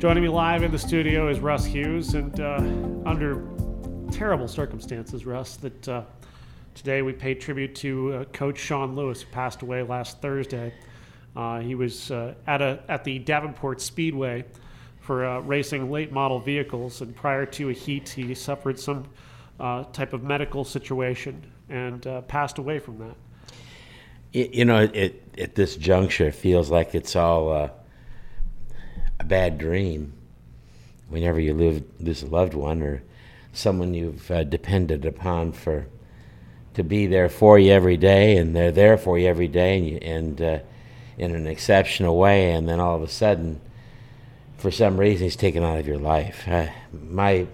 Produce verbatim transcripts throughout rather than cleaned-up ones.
Joining me live in the studio is Russ Hughes, and uh, under terrible circumstances, Russ, that uh, today we paid tribute to uh, Coach Sean Lewis, who passed away last Thursday. Uh, he was uh, at a at the Davenport Speedway for uh, racing late model vehicles, and prior to a heat, he suffered some uh, type of medical situation and uh, passed away from that. You know, it, at this juncture, it feels like it's all uh, a bad dream. Whenever you lose, lose a loved one or someone you've uh, depended upon for to be there for you every day, and they're there for you every day, and, you, and uh, in an exceptional way, and then all of a sudden, for some reason, he's taken out of your life. Uh, my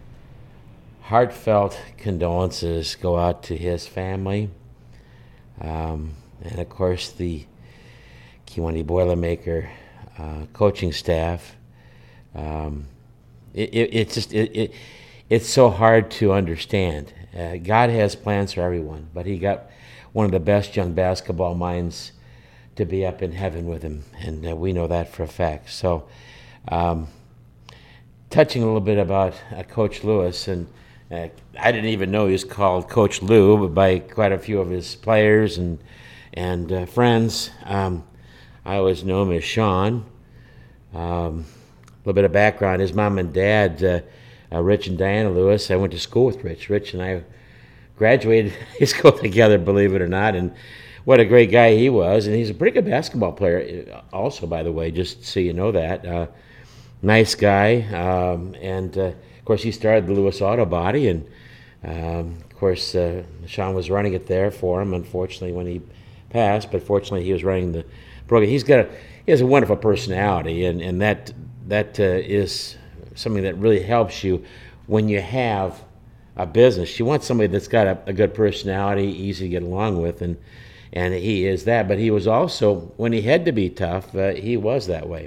heartfelt condolences go out to his family. Um, And, of course, the Kewanee Boilermaker uh, coaching staff. Um, it, it, it's just it, it it's so hard to understand. Uh, God has plans for everyone, but he got one of the best young basketball minds to be up in heaven with him, and uh, we know that for a fact. So, um, touching a little bit about uh, Coach Lewis, and uh, I didn't even know he was called Coach Lou, but by quite a few of his players and and uh, friends. Um, I always know him as Sean. Um, a little bit of background: his mom and dad, uh, uh, Rich and Diana Lewis. I went to school with Rich. Rich and I graduated high school together, believe it or not. And what a great guy he was. And he's a pretty good basketball player, also, by the way, just so you know that. Uh, nice guy. Um, and uh, of course, he started the Lewis Auto Body, and um, of course, uh, Sean was running it there for him. Unfortunately, when he passed, but fortunately he was running the program. He's got a he has a wonderful personality, and and that that uh, is something that really helps you when you have a business. You want somebody that's got a, a good personality, easy to get along with, and and he is that. But he was also, when he had to be tough, uh, he was that way.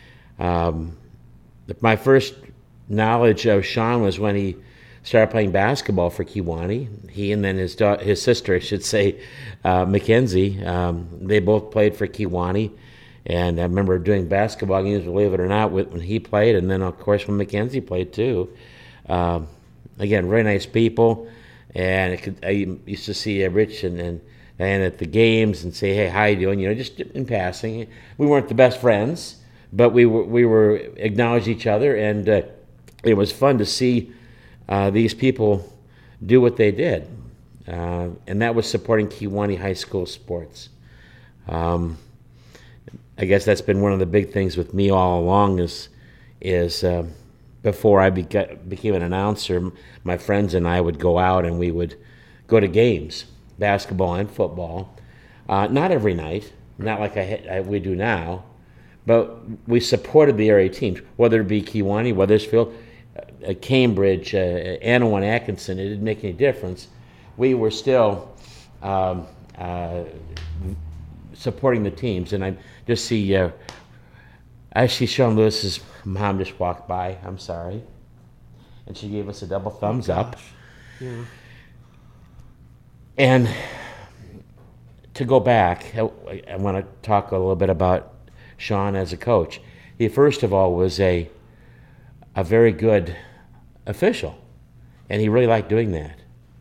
Um, my first knowledge of Sean was when he started playing basketball for Kewanee. He and then his da- his sister, I should say, uh, Mackenzie, um, they both played for Kewanee. And I remember doing basketball games, believe it or not, when he played, and then, of course, when Mackenzie played, too. Um, again, very nice people. And it could, I used to see uh, Rich and, and Diana at the games and say, hey, how you doing? You know, just in passing. We weren't the best friends, but we were, we were acknowledged each other, and uh, it was fun to see Uh, these people do what they did, uh, and that was supporting Kewanee High School sports. Um, I guess that's been one of the big things with me all along is, is uh, before I beca- became an announcer, my friends and I would go out and we would go to games, basketball and football. Uh, not every night, not like I, I, we do now, but we supported the area teams, whether it be Kewanee, Wethersfield, Uh, Cambridge, uh, Anawan, Atkinson. It didn't make any difference. We were still um, uh, supporting the teams, and I just see, uh, I see Sean Lewis's mom just walked by. I'm sorry, and she gave us a double thumbs oh, up. Yeah. And to go back, I, I want to talk a little bit about Sean as a coach. He first of all was a a very good official, and he really liked doing that.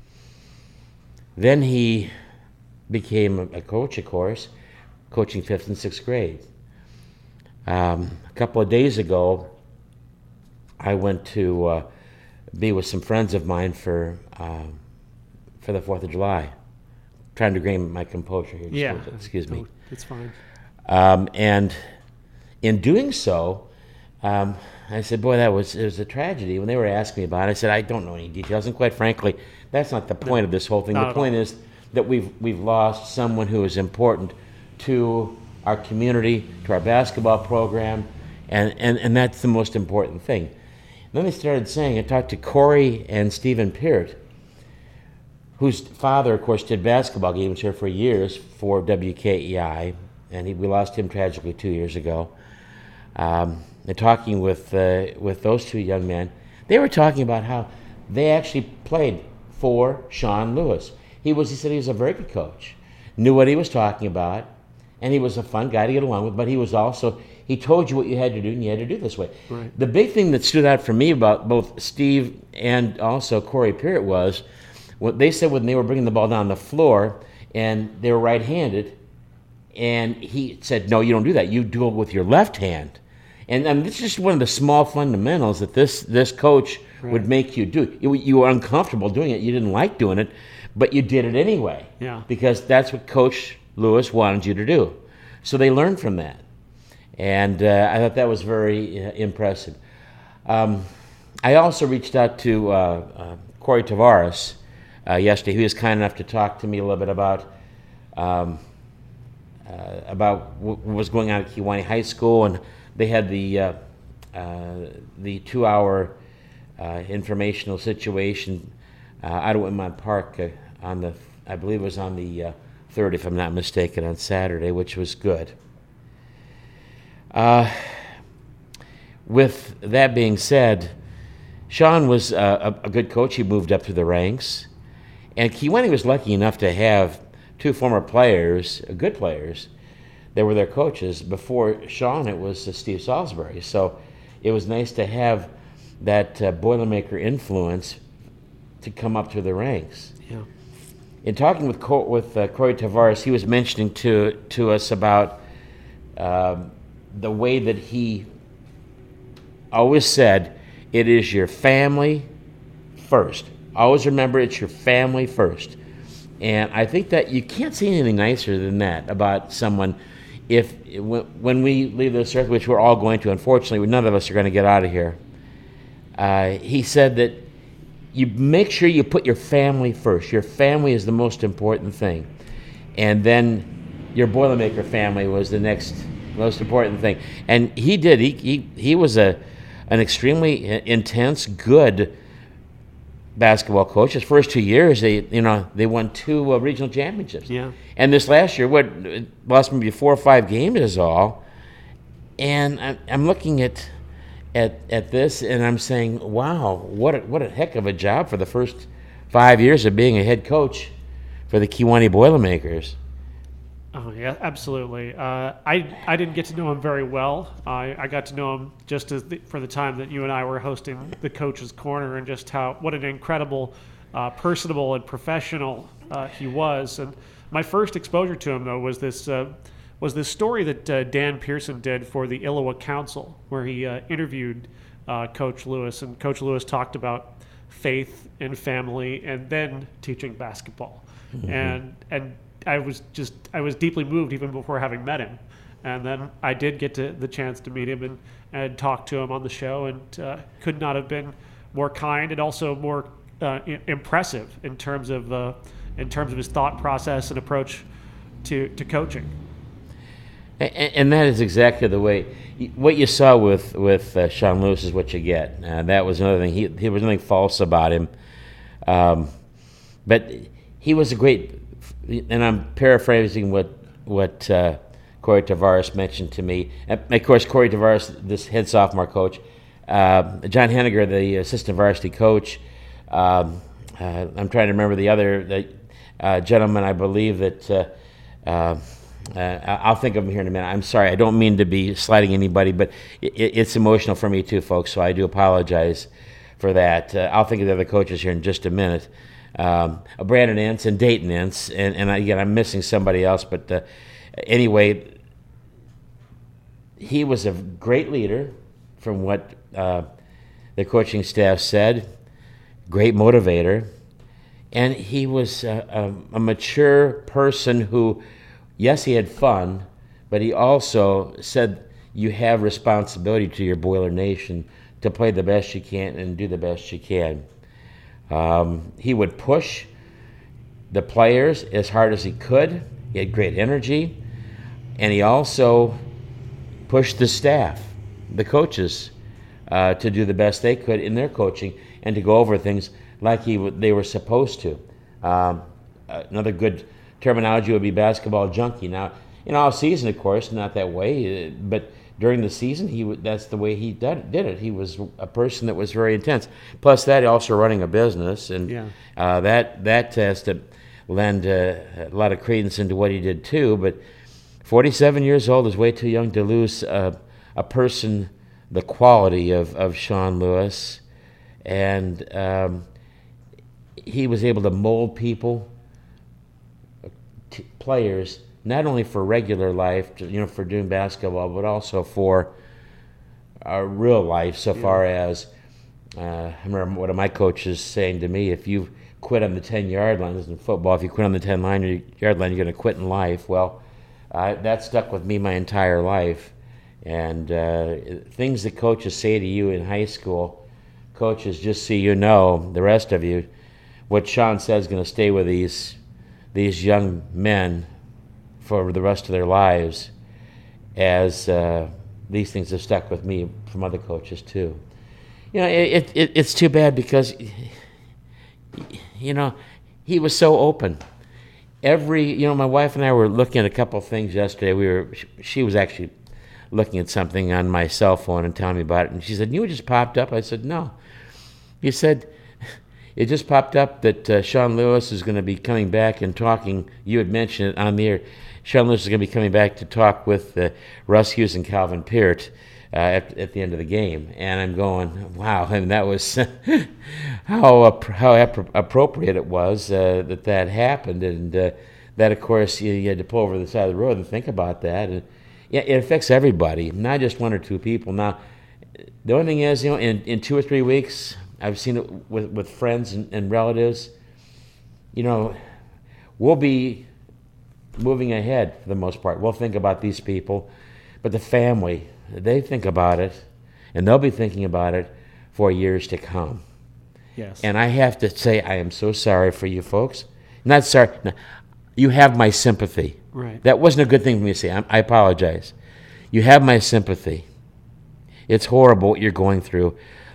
Then he became a coach, of course, coaching fifth and sixth grade. Um, a couple of days ago, I went to uh, be with some friends of mine for uh, for the Fourth of July. I'm trying to gain my composure here. Yeah, excuse me. No, it's fine. Um, and in doing so, um, I said, boy, that was it was a tragedy. When they were asking me about it, I said, I don't know any details. And quite frankly, that's not the point no, of this whole thing. The point all. is that we've we've lost someone who is important to our community, to our basketball program, and, and, and that's the most important thing. And then they started saying, I talked to Corey and Stephen Peart, whose father, of course, did basketball games here for years for W K E I, and he, we lost him tragically two years ago. Um, and talking with uh, with those two young men, they were talking about how they actually played for Sean Lewis. He was, he said he was a very good coach, knew what he was talking about, and he was a fun guy to get along with, but he was also, he told you what you had to do, and you had to do it this way. Right. The big thing that stood out for me about both Steve and also Corey Peart was, what they said when they were bringing the ball down the floor, and they were right-handed, and he said, no, you don't do that. You do it with your left hand. And, and this is just one of the small fundamentals that this this coach right. would make you do. You, you were uncomfortable doing it. You didn't like doing it, but you did it anyway. Yeah. Because that's what Coach Lewis wanted you to do. So they learned from that. And uh, I thought that was very uh, impressive. Um, I also reached out to uh, uh, Corey Tavares uh, yesterday. He was kind enough to talk to me a little bit about um, uh, about what was going on at Kewanee High School, and they had the uh, uh, the two-hour uh, informational situation uh, out at Whitmont Park uh, on the, I believe it was on the uh, third, if I'm not mistaken, on Saturday, which was good. Uh, with that being said, Sean was uh, a, a good coach. He moved up through the ranks, and Kewanee was lucky enough to have two former players, uh, good players, that were their coaches. Before Sean, it was uh, Steve Salisbury. So it was nice to have that uh, Boilermaker influence to come up through the ranks. Yeah. In talking with Co- with uh, Corey Tavares, he was mentioning to to us about um, the way that he always said, it is your family first. Always remember, it's your family first. And I think that you can't say anything nicer than that about someone. If when we leave this earth, which we're all going to, unfortunately, none of us are going to get out of here, uh, he said that you make sure you put your family first. Your family is the most important thing. And then your Boilermaker family was the next most important thing. And he did. He he, he was a an extremely intense, good basketball coach. His first two years, they you know they won two uh, regional championships. Yeah. And this last year, what lost maybe four or five games is all. And I'm, I'm looking at at at this, and I'm saying, wow, what a, what a heck of a job for the first five years of being a head coach for the Kewanee Boilermakers. Oh yeah, absolutely. Uh, I I didn't get to know him very well. I, I got to know him just as the, for the time that you and I were hosting the Coach's Corner, and just how what an incredible, uh, personable and professional uh, he was. And my first exposure to him, though, was this uh, was this story that uh, Dan Pearson did for the Iliwa Council, where he uh, interviewed uh, Coach Lewis, and Coach Lewis talked about faith and family, and then teaching basketball, mm-hmm. and and. I was just I was deeply moved even before having met him, and then I did get to the chance to meet him and, and talk to him on the show, and uh, could not have been more kind and also more uh, I- impressive in terms of uh, in terms of his thought process and approach to to coaching. And, and that is exactly the way. What you saw with with uh, Sean Lewis is what you get. Uh, that was another thing. He there was nothing false about him, um, but he was a great. And I'm paraphrasing what what uh, Corey Tavares mentioned to me. And of course, Corey Tavares, this head sophomore coach, uh, John Henniger, the assistant varsity coach. Um, uh, I'm trying to remember the other the, uh, gentleman. I believe that uh, uh, uh, I'll think of him here in a minute. I'm sorry. I don't mean to be slighting anybody, but it, it's emotional for me too, folks. So I do apologize for that. Uh, I'll think of the other coaches here in just a minute. Um, Brandon Ince and Dayton Ince, and, and again, I'm missing somebody else, but uh, anyway, he was a great leader from what uh, the coaching staff said, great motivator, and he was a, a, a mature person who, yes, he had fun, but he also said you have responsibility to your Boiler Nation to play the best you can and do the best you can. Um, he would push the players as hard as he could. He had great energy. And he also pushed the staff, the coaches, uh, to do the best they could in their coaching and to go over things like he w- they were supposed to. Um, another good terminology would be basketball junkie. Now, in all season, of course, not that way, but during the season, he w- that's the way he did, did it. He was a person that was very intense. Plus that, also running a business, and Yeah. uh, that that has to lend uh, a lot of credence into what he did too. But forty-seven years old is way too young to lose uh, a person the quality of, of Sean Lewis. And um, he was able to mold people, t- players, not only for regular life, you know, for doing basketball, but also for our real life. So yeah. far as uh, I remember one of my coaches saying to me, "If you quit on the ten-yard line, this is in football. If you quit on the ten-yard line, you're going to quit in life." Well, uh, that stuck with me my entire life. And uh, things that coaches say to you in high school, coaches, just so you know, the rest of you, what Sean says is going to stay with these these young men for the rest of their lives, as uh, these things have stuck with me from other coaches too. You know, it, it it's too bad because, you know, he was so open. Every, you know, my wife and I were looking at a couple of things yesterday. We were, she was actually looking at something on my cell phone and telling me about it, and she said, "You just popped up." I said, "No." He said, "It just popped up that uh, Sean Lewis is going to be coming back and talking." You had mentioned it on the air. Sean Lewis is going to be coming back to talk with uh, Russ Hughes and Calvin Peart uh, at, at the end of the game. And I'm going, wow, I mean, that was how how appropriate it was uh, that that happened. And uh, that, of course, you, you had to pull over the side of the road and think about that. And yeah, it affects everybody, not just one or two people. Now, the only thing is, you know, in, in two or three weeks, I've seen it with, with friends and, and relatives, you know, we'll be moving ahead for the most part. We'll think about these people, but the family, they think about it, and they'll be thinking about it for years to come. Yes. And I have to say, I am so sorry for you folks. Not sorry. No, you have my sympathy. Right. That wasn't a good thing for me to say. I, I apologize. You have my sympathy. It's horrible what you're going through.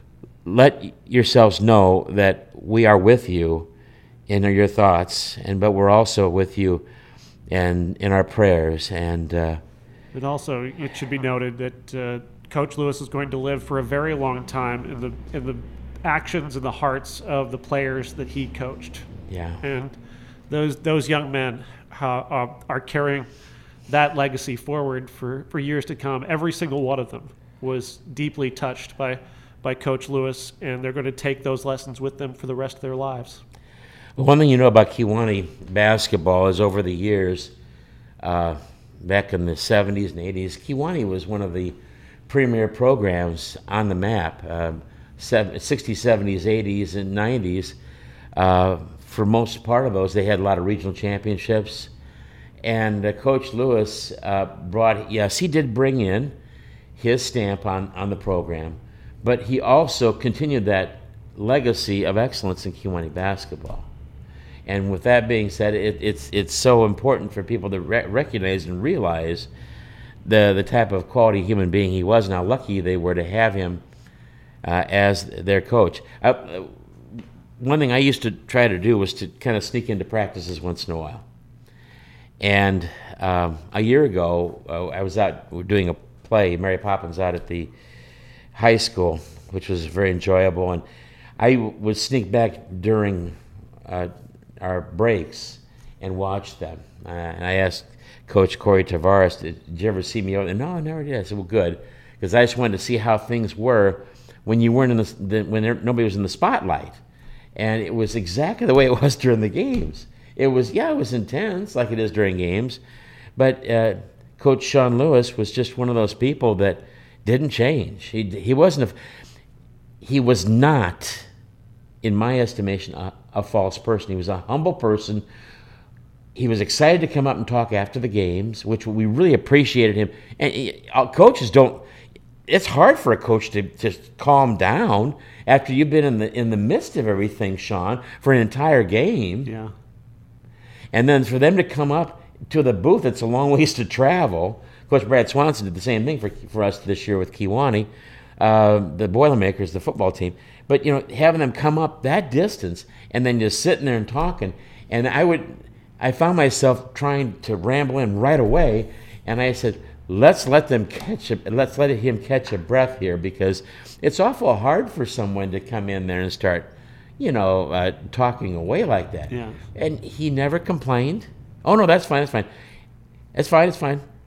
Let yourselves know that we are with you in your thoughts, and but we're also with you and in our prayers. And uh, and also, it should be noted that uh, Coach Lewis is going to live for a very long time in the in the actions and the hearts of the players that he coached. Yeah. And those those young men uh, are carrying that legacy forward for, for years to come. Every single one of them was deeply touched by by Coach Lewis, and they're going to take those lessons with them for the rest of their lives. Well, one thing you know about Kewanee basketball is over the years, uh, back in the seventies and eighties, Kewanee was one of the premier programs on the map. Uh, sixties, seventies, eighties, and nineties. Uh, for most part of those, they had a lot of regional championships. And uh, Coach Lewis uh, brought, yes, he did bring in his stamp on, on the program, but he also continued that legacy of excellence in Kewanee basketball. And with that being said, it, it's it's so important for people to re- recognize and realize the the type of quality human being he was, and how lucky they were to have him uh, as their coach. Uh, one thing I used to try to do was to kind of sneak into practices once in a while. And um, a year ago, uh, I was out we were doing a play, Mary Poppins, out at the high school, which was very enjoyable. And I would sneak back during uh, our breaks and watch them. Uh, and I asked Coach Corey Tavares, did you ever see me over there? No, I never did. I said, well, good, because I just wanted to see how things were when you weren't in the, the when there, nobody was in the spotlight. And it was exactly the way it was during the games. It was, yeah, it was intense, like it is during games. But uh, Coach Sean Lewis was just one of those people that didn't change. He he wasn't a, he was not, in my estimation, a, a false person. He was a humble person. He was excited to come up and talk after the games, which we really appreciated him. And he, coaches don't. It's hard for a coach to just calm down after you've been in the in the midst of everything, Sean, for an entire game. Yeah. And then for them to come up to the booth, it's a long ways to travel. Coach Brad Swanson did the same thing for for us this year with Kewanee, uh, the Boilermakers, the football team. But, you know, having them come up that distance and then just sitting there and talking, and I would, I found myself trying to ramble in right away, and I said, let's let them catch a, let's let him catch a breath here, because it's awful hard for someone to come in there and start, you know, uh, talking away like that. Yeah. And he never complained. Oh no, that's fine, that's fine, it's fine, it's fine.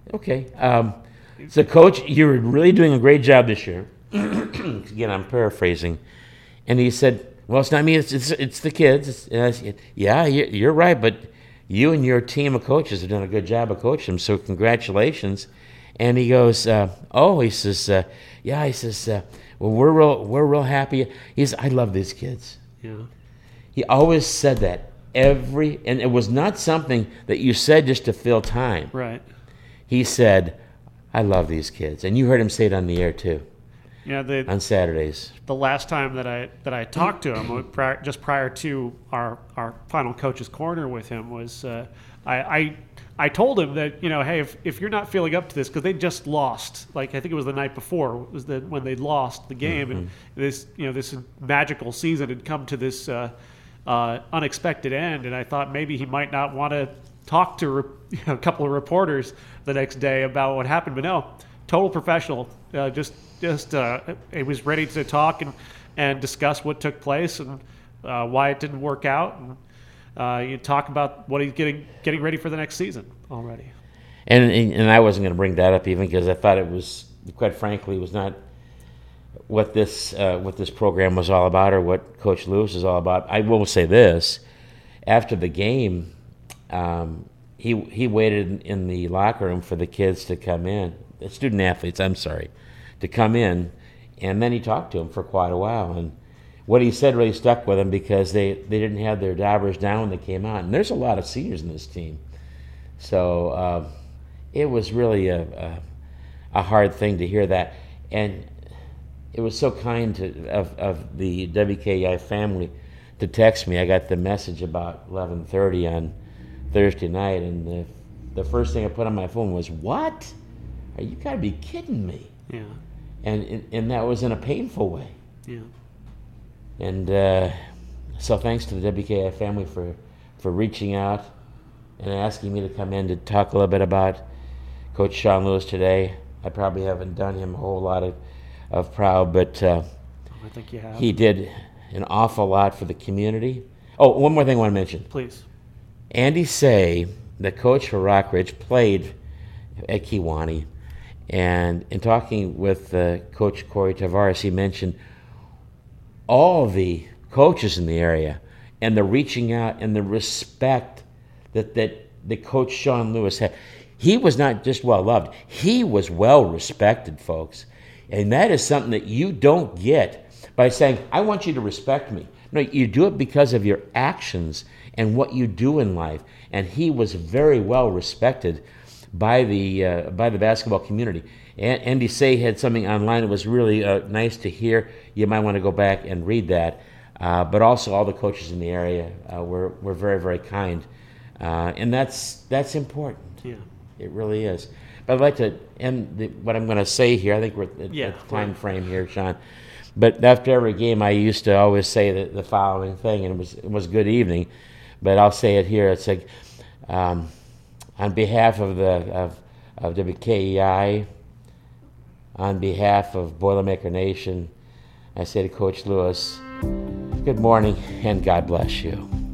Okay. Um, so, Coach, you're really doing a great job this year. Again, I'm paraphrasing. And he said, well, it's not me, it's it's, it's the kids. It's, and I said, yeah, you're, you're right, but you and your team of coaches have done a good job of coaching them, so congratulations. And he goes, uh, oh, he says, uh, yeah, he says, uh, well, we're real, we're real happy. He says, I love these kids. Yeah. He always said that every, and it was not something that you said just to fill time. Right. He said, I love these kids. And you heard him say it on the air too. Yeah, the, on Saturdays. The last time that I that I talked to him, prior, just prior to our, our final coach's corner with him, was uh, I, I I told him that, you know, hey, if, if you're not feeling up to this, because they just lost, like I think it was the night before, was the when they lost the game, mm-hmm. and this you know this magical season had come to this uh, uh, unexpected end, and I thought maybe he might not want to talk to re- you know, a couple of reporters the next day about what happened, but no, total professional, uh, just. Just uh, he was ready to talk and, and discuss what took place and uh, why it didn't work out, and uh, you talk about what he's getting getting ready for the next season already. And and I wasn't going to bring that up even because I thought it was, quite frankly, was not what this uh, what this program was all about or what Coach Lewis is all about. I will say this: after the game, um, he he waited in the locker room for the kids to come in, the student athletes. I'm sorry. to come in, and then he talked to him for quite a while. And what he said really stuck with him because they, they didn't have their dabbers down when they came out. And there's a lot of seniors in this team. So uh, it was really a, a, a hard thing to hear that. And it was so kind to, of, of the W K E I family to text me. I got the message about eleven thirty on Thursday night, and the, the first thing I put on my phone was, what? Are you got to be kidding me. Yeah. And and that was in a painful way. Yeah. And uh, so thanks to the W K I family for, for reaching out and asking me to come in to talk a little bit about Coach Sean Lewis today. I probably haven't done him a whole lot of, of proud, but uh, I think you have. He did an awful lot for the community. Oh, one more thing I want to mention. Please. Andy Say, the coach for Rockridge, played at Kewanee. And in talking with uh, Coach Corey Tavares, he mentioned all the coaches in the area and the reaching out and the respect that, that, that Coach Sean Lewis had. He was not just well-loved. He was well-respected, folks. And that is something that you don't get by saying, I want you to respect me. No, you do it because of your actions and what you do in life. And he was very well-respected by the uh, by the basketball community. And Andy Say had something online that was really uh, nice to hear. You might want to go back and read that. Uh, but also all the coaches in the area uh, were, were very, very kind. Uh, and that's that's important. Yeah. It really is. But I'd like to end the, what I'm going to say here. I think we're at, yeah, at the time right. frame here, Sean. But after every game, I used to always say the, the following thing, and it was it was good evening. But I'll say it here. It's like, um, on behalf of the of, of W K E I, on behalf of Boilermaker Nation, I say to Coach Lewis, good morning and God bless you.